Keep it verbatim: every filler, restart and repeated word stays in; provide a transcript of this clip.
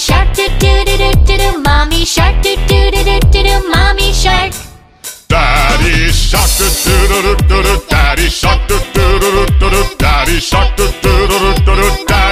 shark, do do do do do do. Mommy shark, do do do do do do. Mommy shark. Daddy shark, do do do do do. Daddy shark, do do do do do. Daddy shark, do do do do do.